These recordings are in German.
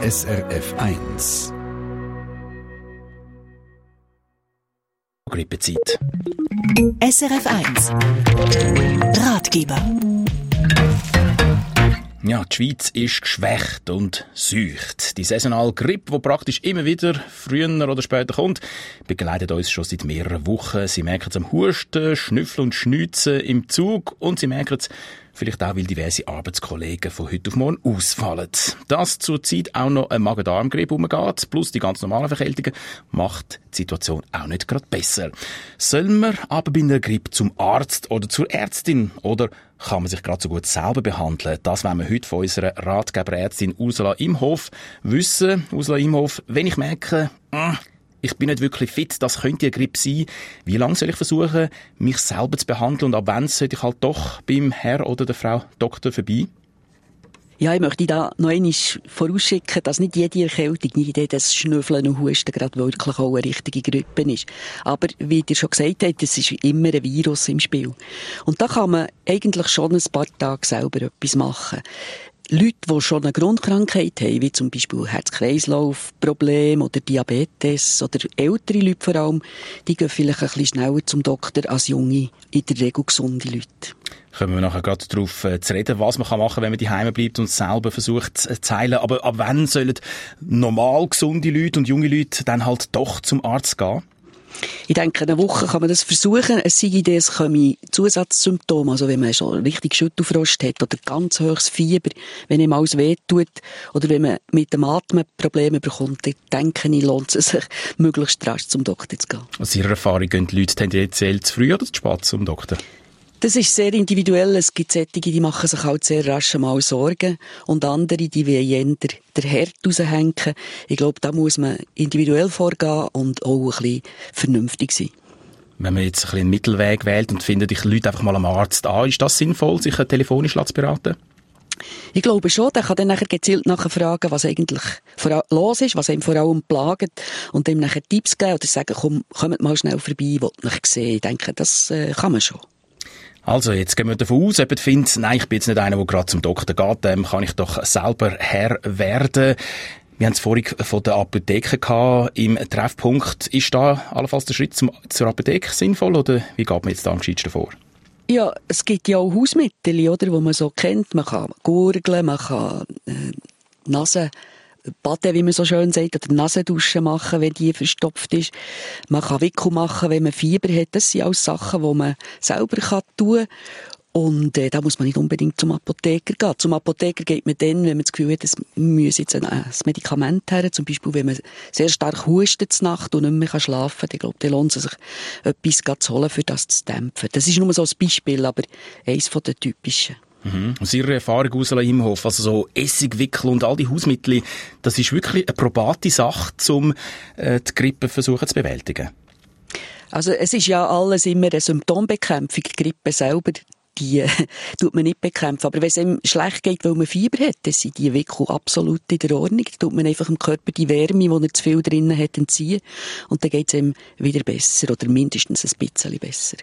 SRF 1. Grippezeit. SRF 1 Ratgeber. Ja, die Schweiz ist geschwächt und seucht. Die saisonale Grippe, die praktisch immer wieder früher oder später kommt, begleitet uns schon seit mehreren Wochen. Sie merken es am Husten, Schnüffeln und Schniezen im Zug und Sie merken es vielleicht auch, weil diverse Arbeitskollegen von heute auf morgen ausfallen. Dass zurzeit auch noch ein Magen-Darm-Grippe rumgeht, plus die ganz normalen Verkältungen, macht die Situation auch nicht gerade besser. Soll man aber bei einer Grippe zum Arzt oder zur Ärztin oder kann man sich gerade so gut selber behandeln? Das wollen wir heute von unserer Ratgeberärztin Ursula Imhof wissen. Ursula Imhof, wenn ich merke, ich bin nicht wirklich fit, das könnte eine Grippe sein. Wie lange soll ich versuchen, mich selber zu behandeln und ab wann sollte ich halt doch beim Herr oder der Frau Doktor vorbei? Ja, ich möchte da noch einmal vorausschicken, dass nicht jede Erkältung, nicht jedes Schnüffeln und Husten gerade wirklich auch eine richtige Grippe ist. Aber wie ihr schon gesagt habt, es ist immer ein Virus im Spiel. Und da kann man eigentlich schon ein paar Tage selber etwas machen. Leute, die schon eine Grundkrankheit haben, wie zum Beispiel Herz-Kreislauf-Probleme oder Diabetes oder ältere Leute vor allem, die gehen vielleicht ein bisschen schneller zum Doktor als junge, in der Regel gesunde Leute. Kommen wir nachher gerade darauf zu reden, was man machen kann, wenn man daheim bleibt und selber versucht zu heilen. Aber ab wann sollen normal gesunde Leute und junge Leute dann halt doch zum Arzt gehen? Ich denke, eine Woche kann man das versuchen. Es sei denn, es kommen Zusatzsymptome, also wenn man schon richtig Schüttelfrost hat oder ganz hohes Fieber, wenn ihm alles wehtut oder wenn man mit dem Atmen Probleme bekommt, dann denke ich, lohnt es sich, möglichst rasch zum Doktor zu gehen. Aus Ihrer Erfahrung gehen die Leute tendenziell zu früh oder zu spät zum Doktor? Das ist sehr individuell. Es gibt solche, die machen sich halt sehr rasch mal Sorgen und andere, die wollen eher der Herd raushängen. Ich glaube, da muss man individuell vorgehen und auch ein bisschen vernünftig sein. Wenn man jetzt ein bisschen einen Mittelweg wählt und findet, ich rufe einfach mal am Arzt an, ist das sinnvoll, sich telefonisch zu beraten? Ich glaube schon, der kann dann nachher gezielt nachher fragen, was eigentlich los ist, was ihm vor allem plagt und ihm nachher Tipps geben oder sagen, kommt mal schnell vorbei, ich will dich sehen. Ich denke, das kann man schon. Also, jetzt gehen wir davon aus, jemand findet, nein, ich bin jetzt nicht einer, der gerade zum Doktor geht, dem kann ich doch selber Herr werden. Wir haben es vorhin von der Apotheke gehabt, im Treffpunkt. Ist da allenfalls der Schritt zur Apotheke sinnvoll oder wie geht man jetzt da am gescheitsten vor? Ja, es gibt ja auch Hausmittel, oder, die man so kennt. Man kann gurgeln, man kann Baden, wie man so schön sagt, oder Nasenduschen machen, wenn die verstopft ist. Man kann Wickel machen, wenn man Fieber hat. Das sind alles Sachen, die man selber tun kann. Und da muss man nicht unbedingt zum Apotheker gehen. Zum Apotheker geht man dann, wenn man das Gefühl hat, es müsse jetzt ein Medikament her. Zum Beispiel, wenn man sehr stark hustet zur Nacht und nicht mehr schlafen kann. Ich glaube, dann lohnt es sich, etwas zu holen, für das zu dämpfen. Das ist nur so ein Beispiel, aber eines von den typischen. Aus Ihrer Erfahrung, Ursula Imhof, also so Essigwickel und all die Hausmittel, das ist wirklich eine probate Sache, um die Grippe versuchen zu bewältigen? Also es ist ja alles immer eine Symptombekämpfung. Die Grippe selber, die tut man nicht bekämpfen. Aber wenn es einem schlecht geht, weil man Fieber hat, dann sind die Wickel absolut in der Ordnung. Da tut man einfach dem Körper die Wärme, die er zu viel drinnen hat, entziehen. Und dann geht es ihm wieder besser oder mindestens ein bisschen besser.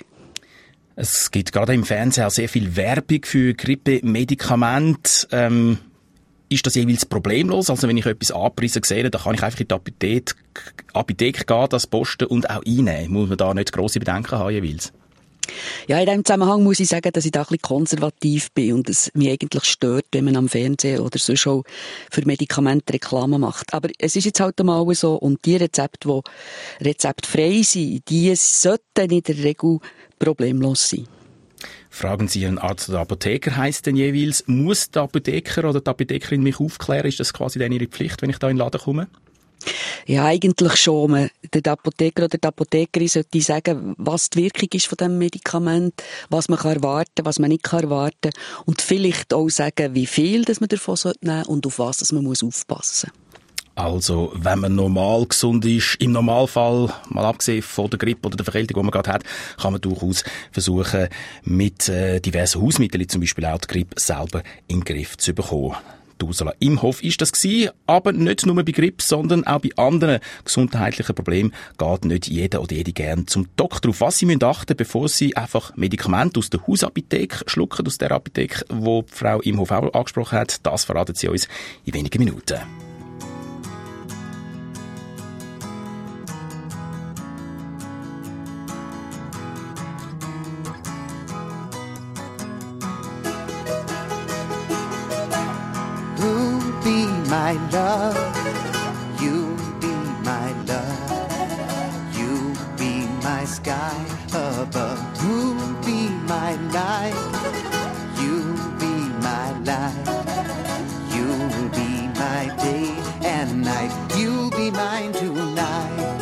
Es gibt gerade im Fernsehen auch sehr viel Werbung für Grippe-Medikamente. Ist das jeweils problemlos? Also wenn ich etwas angepriesen sehe, dann kann ich einfach in die Apotheke gehen, das posten und auch einnehmen. Muss man da nicht grosse Bedenken haben jeweils? Ja, in diesem Zusammenhang muss ich sagen, dass ich da ein bisschen konservativ bin und es mich eigentlich stört, wenn man am Fernsehen oder sonst auch für Medikamente Reklame macht. Aber es ist jetzt halt einmal so und die Rezepte, die rezeptfrei sind, die sollten in der Regel problemlos sein. Fragen Sie Ihren Arzt oder Apotheker, heisst denn jeweils, muss der Apotheker oder die Apothekerin mich aufklären? Ist das quasi dann Ihre Pflicht, wenn ich da in den Laden komme? Ja, eigentlich schon. Der Apotheker oder die Apothekerin sollte sagen, was die Wirkung ist von diesem Medikament, was man erwarten, was man nicht erwarten kann. Und vielleicht auch sagen, wie viel das man davon nehmen sollte und auf was man aufpassen muss. Also, wenn man normal gesund ist, im Normalfall, mal abgesehen von der Grippe oder der Verkältung, die man gerade hat, kann man durchaus versuchen, mit diversen Hausmitteln, zum Beispiel auch die Grippe selber in den Griff zu bekommen. Ursula Imhof ist das gewesen, aber nicht nur bei Grippe, sondern auch bei anderen gesundheitlichen Problemen geht nicht jeder oder jede gern zum Doktor. Auf was Sie müssen achten, bevor Sie einfach Medikamente aus der Hausapotheke schlucken, aus der Apotheke, die Frau Imhof auch angesprochen hat, das verraten Sie uns in wenigen Minuten. my love. You'll be my love. You'll be my sky above. You'll be my light. You'll be my light. You'll be my day and night. You'll be mine tonight.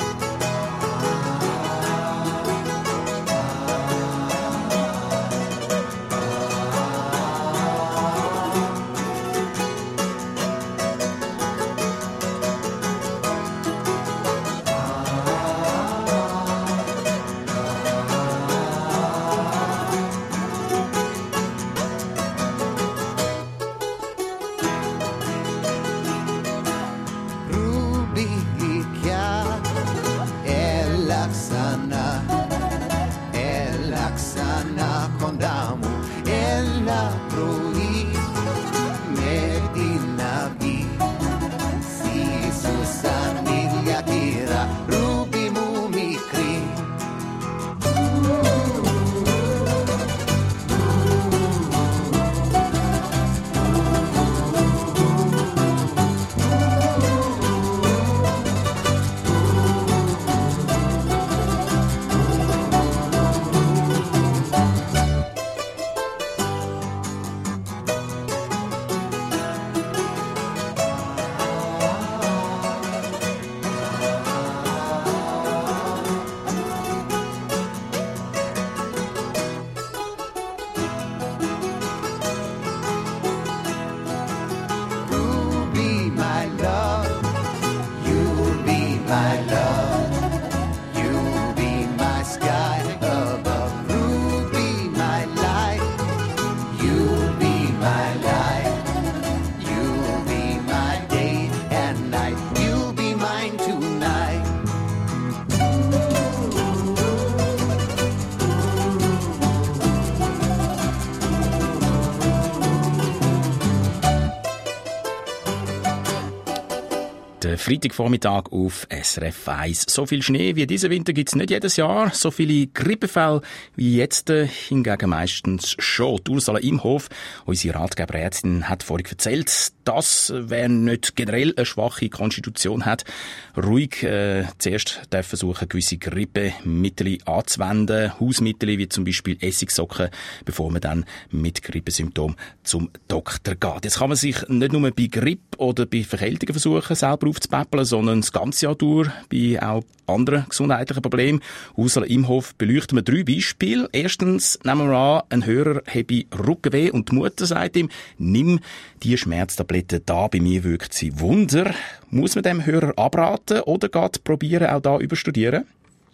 Freitagvormittag auf SRF 1. So viel Schnee wie diesen Winter gibt's nicht jedes Jahr. So viele Grippefälle wie jetzt hingegen meistens schon. Die Ursula Imhof, unsere Ratgeberärztin, hat vorhin erzählt, dass wer nicht generell eine schwache Konstitution hat, ruhig zuerst darf versuchen, gewisse Grippemittel anzuwenden. Hausmittel wie zum Beispiel Essigsocken, bevor man dann mit Grippesymptomen zum Doktor geht. Jetzt kann man sich nicht nur bei Grippe oder bei Verkältungen versuchen, selber aufzupäppeln, sondern das ganze Jahr durch bei auch anderen gesundheitlichen Problemen. Ursula Imhof beleuchten wir 3 Beispiele. Erstens nehmen wir an, ein Hörer habe Rückenweh und die Mutter sagt ihm, nimm die Schmerztablette da, bei mir wirkt sie Wunder. Muss man dem Hörer abraten oder geht probieren, auch da überstudieren?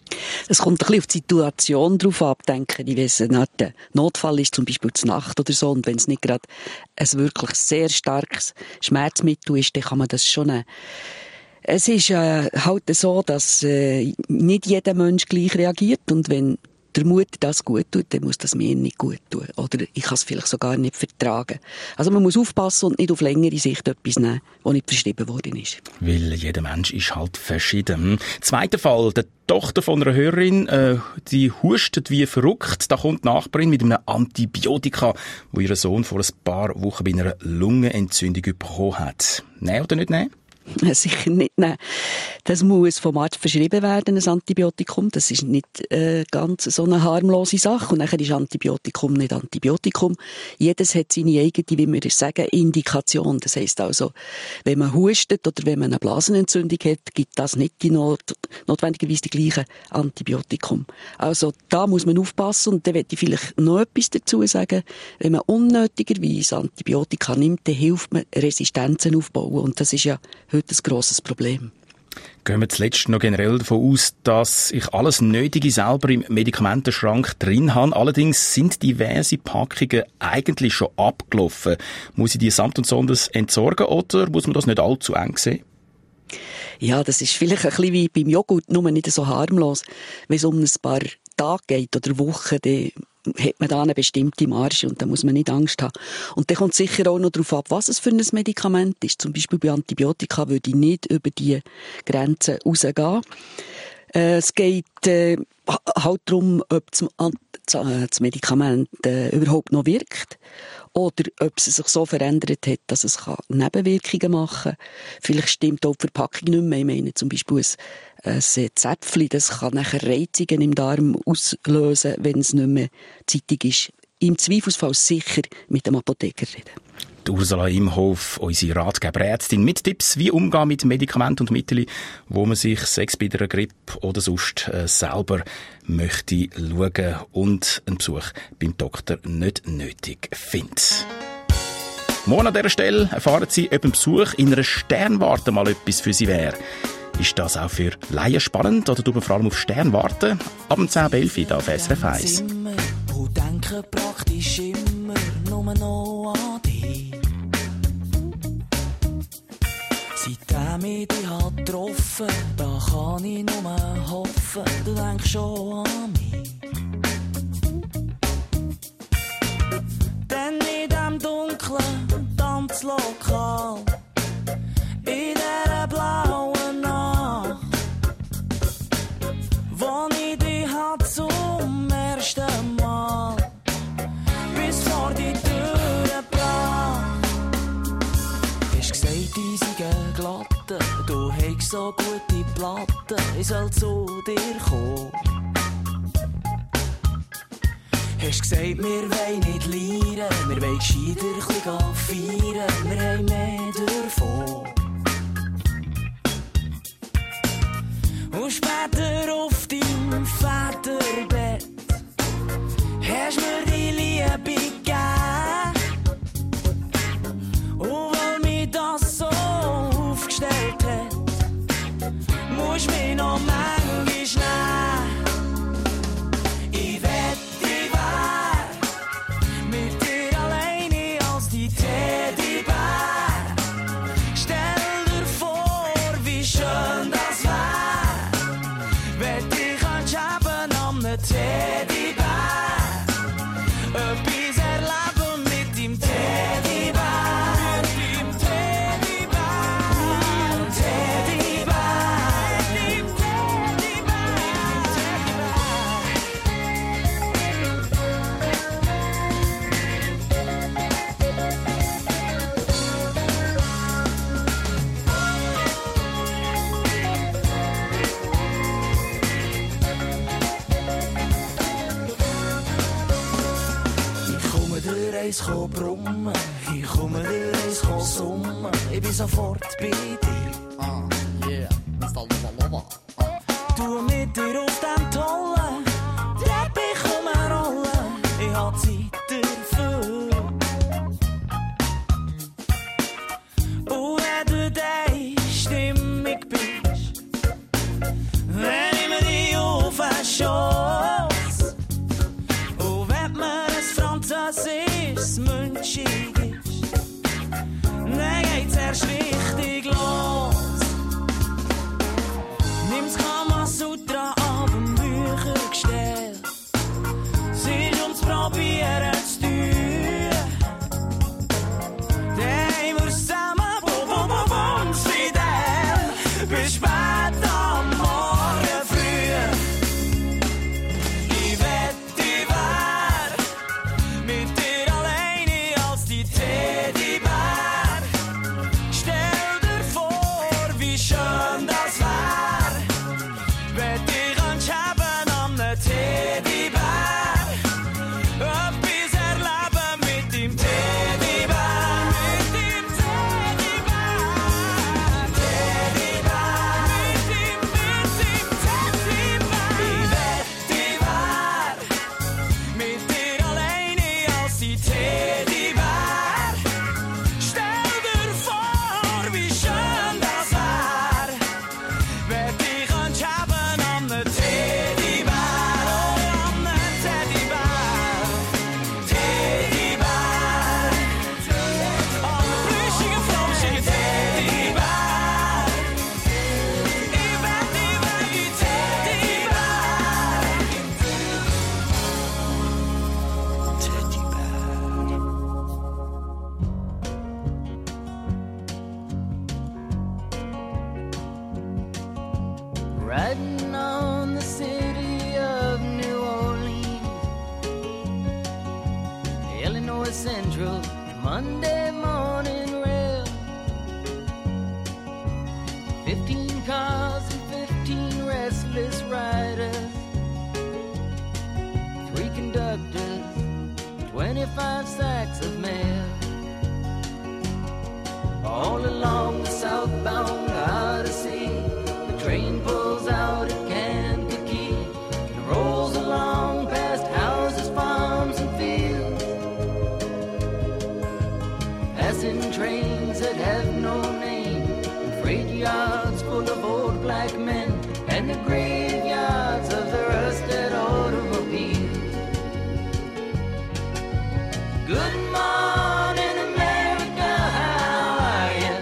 Es kommt ein bisschen auf die Situation drauf ab, denke ich. Wenn es ein Notfall ist, zum Beispiel zur Nacht oder so, und wenn es nicht gerade ein wirklich sehr starkes Schmerzmittel ist, dann kann man das schon nehmen. Es ist halt so, dass nicht jeder Mensch gleich reagiert, und wenn der Mutter das gut tut, dann muss das mir nicht gut tun. Oder ich kann es vielleicht sogar nicht vertragen. Also man muss aufpassen und nicht auf längere Sicht etwas nehmen, was nicht verschrieben worden ist. Weil jeder Mensch ist halt verschieden. Zweiter Fall, die Tochter von einer Hörerin, die hustet wie verrückt. Da kommt die Nachbarin mit einem Antibiotika, wo ihr Sohn vor ein paar Wochen bei einer Lungenentzündung bekommen hat. Nein oder nicht nein? Sicher nicht, nein. Das muss vom Arzt verschrieben werden, ein Antibiotikum. Das ist nicht ganz so eine harmlose Sache. Und nachher ist Antibiotikum nicht Antibiotikum. Jedes hat seine eigene, wie wir sagen, Indikation. Das heisst also, wenn man hustet oder wenn man eine Blasenentzündung hat, gibt das nicht notwendigerweise die gleiche Antibiotikum. Also da muss man aufpassen. Und da möchte ich vielleicht noch etwas dazu sagen. Wenn man unnötigerweise Antibiotika nimmt, dann hilft man, Resistenzen aufbauen. Und das ist ja heute ein grosses Problem. Gehen wir zuletzt noch generell davon aus, dass ich alles Nötige selber im Medikamentenschrank drin habe. Allerdings sind diverse Packungen eigentlich schon abgelaufen. Muss ich die samt und sonders entsorgen oder muss man das nicht allzu eng sehen? Ja, das ist vielleicht ein bisschen wie beim Joghurt, nur nicht so harmlos. Wenn es um ein paar Tage geht oder Wochen, dann hat man da eine bestimmte Marge und da muss man nicht Angst haben. Und dann kommt sicher auch noch darauf ab, was es für ein Medikament ist. Zum Beispiel bei Antibiotika würde ich nicht über die Grenzen rausgehen. Es geht halt darum, ob das Medikament überhaupt noch wirkt oder ob es sich so verändert hat, dass es Nebenwirkungen machen kann. Vielleicht stimmt auch die Verpackung nicht mehr. Ich meine zum Beispiel ein Zäpfchen, das kann nachher Reizungen im Darm auslösen, wenn es nicht mehr zeitig ist. Im Zweifelsfall sicher mit dem Apotheker reden. Ursula Imhof, unsere Ratgeberärztin, mit Tipps, wie umgehen mit Medikamenten und Mitteln, wo man sich sechs bei einer Grippe oder sonst selber möchte schauen und einen Besuch beim Doktor nicht nötig findet. Morgen an dieser Stelle erfahren Sie, ob ein Besuch in einer Sternwarte mal etwas für Sie wäre. Ist das auch für Laien spannend oder tut man vor allem auf Stern warten? Ab dem 10.11 Uhr auf SRF 1. Und denke praktisch immer nur noch an dich. Seitdem ich dich getroffen habe, da kann ich nur hoffen, du denkst schon an mich. Denn in diesem dunklen Tanzlokal, in dieser blauen Nacht, wo ich dich zum ersten Mal bis vor die Tür gebracht. Hast gesagt, ich sei glatte, du hast so gute Platten, ich soll zu dir kommen. Hast gesagt, wir wollen nicht lieren, wir wollen gescheiter ein bisschen feiern, wir haben mehr davon. Und später auf deinem Väterbett hast mir die Liebe gegeben. Und weil mich das so aufgestellt hat, musst mich noch manchmal nehmen. Ich wett, ich wär mit dir alleine als die Teddybär. Stell dir vor, wie schön das wär, wenn dich haben am Teddybär. Etwas erleben mit dem Teddybär. Mit dem Teddybär. Teddybär. Mit dem Teddybär. Ich komme dir eins brummen, ich komme dir eins summen, ich bin sofort bei dir. Yeah, Mr. Lova. Du mit dir auf dem tollen Teppich rumrollen, ich hab Zeit dafür. Und wenn du deine Stimmung bist, wenn ich mir die auf den Schoss, und wenn mir ein französisches Münchig ist, dann geht's erst richtig los. Nimm's Kamasutra ab dem Büchergestell, es ist ums Probieren zu tun. Dann haben wir zusammen Bums fidel bis spät am Morgen früh. Ich wett, ich wär mit dir alleine als die Teddybär. Stell dir vor, wie schön das wär, wenn dich haben am Teddybär. Etwas erleben mit dem Teddybär. Mit dem Teddybär. Teddybär. Mit dem Teddybär. Ich wett, ich wär mit dir alleine als die Teddybär. Stell dir vor, wie schön das wär, wenn dich haben am Teddybär. Oh, am Teddybär. Teddybär. Am plüschigen, flauschigen Teddybär. Ich wett, die Teddybär. Riding on the city of New Orleans, Illinois Central Monday morning rail. 15 cars and 15 restless riders, 3 conductors, 25 sacks of mail. All along the southbound Odyssey, the train pulls out at Kankakee and rolls along past houses, farms, and fields, passing trains that have no name, and freight yards full of old black men, and the graveyards of the rusted automobiles. Good morning, America, how are you?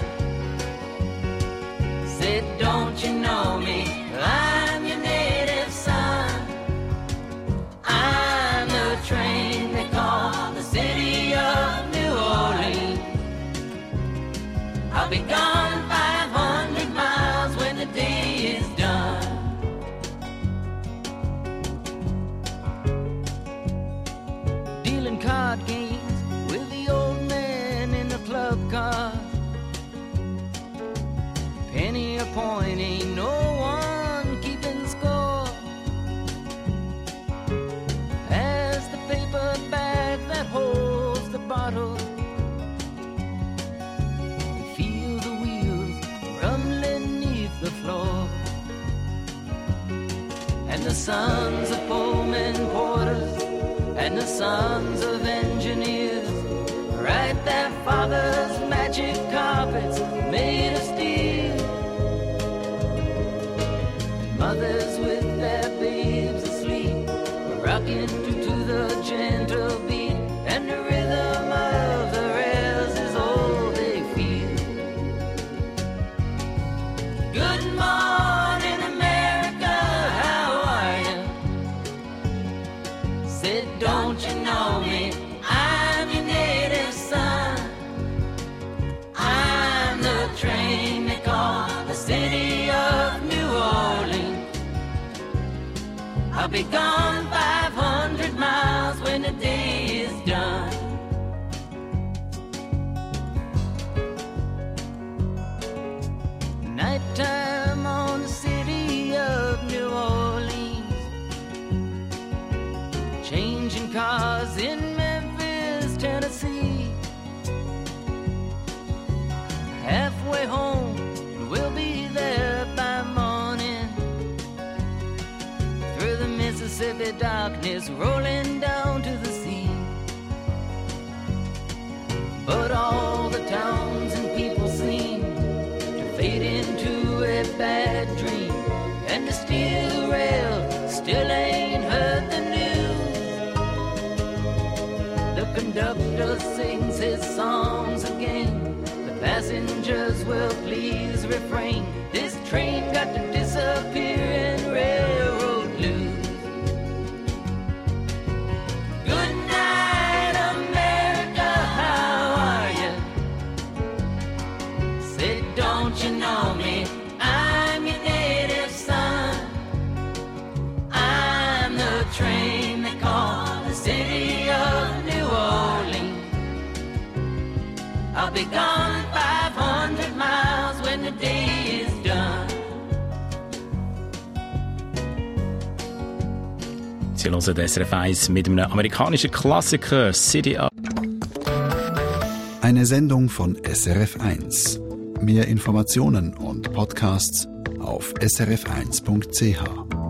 Said, don't you know me? I'm your native son. I'm the train they call the city of New Orleans. I'll be gone 500 miles when the day is done. Dealing card games with the old man in the club car. Penny a point, ain't no one keeping score. Pass the paper bag that holds the bottle. Feel the wheels rumbling neath the floor. And the sons of Pullman porters and the sons of engineers write their father's magic carpets made of steel. And mothers with their babes asleep rocking to the gentle beat, and the rhythm of the rails is all they feel. Good morning, America, how are you? Said, don't you know me? I'm your native son. I'm the train they call the city of New Orleans. I'll be gone 500 miles when the day is done. Nighttime on the city of New Orleans, changing cars in Memphis, Tennessee. Halfway home, and we'll be there by morning. Through the Mississippi darkness, rolling down to the sea. But all the towns and people seem to fade into a bad dream, and the steel rail still ain't heard the news. The conductor sings his songs again, the passengers will please refrain. This train got to disappear in railroad blues. Good night, America, how are you? Said, don't you know me? I'm your native son. I'm the train they call the city of New Orleans. I'll be gone 500 miles when the day is done. Sie hören SRF 1 mit einem amerikanischen Klassiker, City of... Eine Sendung von SRF 1. Mehr Informationen und Podcasts auf srf1.ch.